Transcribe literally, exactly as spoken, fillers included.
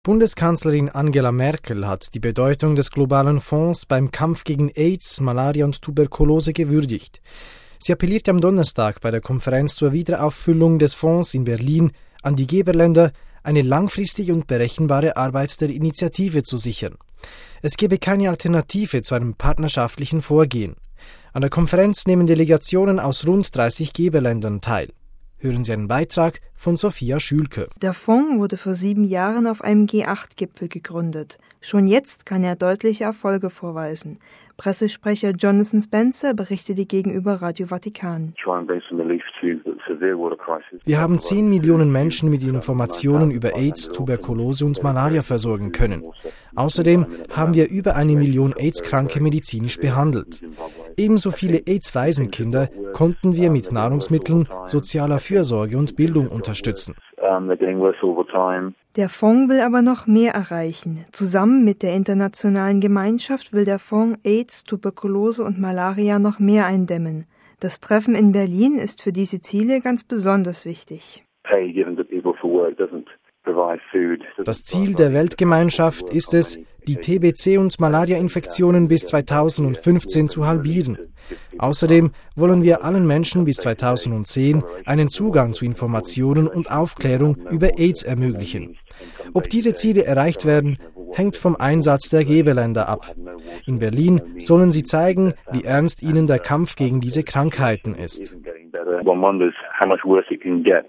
Bundeskanzlerin Angela Merkel hat die Bedeutung des globalen Fonds beim Kampf gegen AIDS, Malaria und Tuberkulose gewürdigt. Sie appellierte am Donnerstag bei der Konferenz zur Wiederauffüllung des Fonds in Berlin an die Geberländer, eine langfristige und berechenbare Arbeit der Initiative zu sichern. Es gebe keine Alternative zu einem partnerschaftlichen Vorgehen. An der Konferenz nehmen Delegationen aus rund dreißig Geberländern teil. Hören Sie einen Beitrag von Sophia Schülke. Der Fonds wurde vor sieben Jahren auf einem G acht Gipfel gegründet. Schon jetzt kann er deutliche Erfolge vorweisen. Pressesprecher Jonathan Spencer berichtete gegenüber Radio Vatikan. Wir haben zehn Millionen Menschen mit Informationen über AIDS, Tuberkulose und Malaria versorgen können. Außerdem haben wir über eine Million AIDS-Kranke medizinisch behandelt. Ebenso viele AIDS-Waisenkinder konnten wir mit Nahrungsmitteln, sozialer Fürsorge und Bildung unterstützen. Der Fonds will aber noch mehr erreichen. Zusammen mit der internationalen Gemeinschaft will der Fonds AIDS, Tuberkulose und Malaria noch mehr eindämmen. Das Treffen in Berlin ist für diese Ziele ganz besonders wichtig. Das Ziel der Weltgemeinschaft ist es, die T B C- und Malaria-Infektionen bis zweitausendfünfzehn zu halbieren. Außerdem wollen wir allen Menschen bis zweitausendzehn einen Zugang zu Informationen und Aufklärung über AIDS ermöglichen. Ob diese Ziele erreicht werden, hängt vom Einsatz der Geberländer ab. In Berlin sollen sie zeigen, wie ernst ihnen der Kampf gegen diese Krankheiten ist.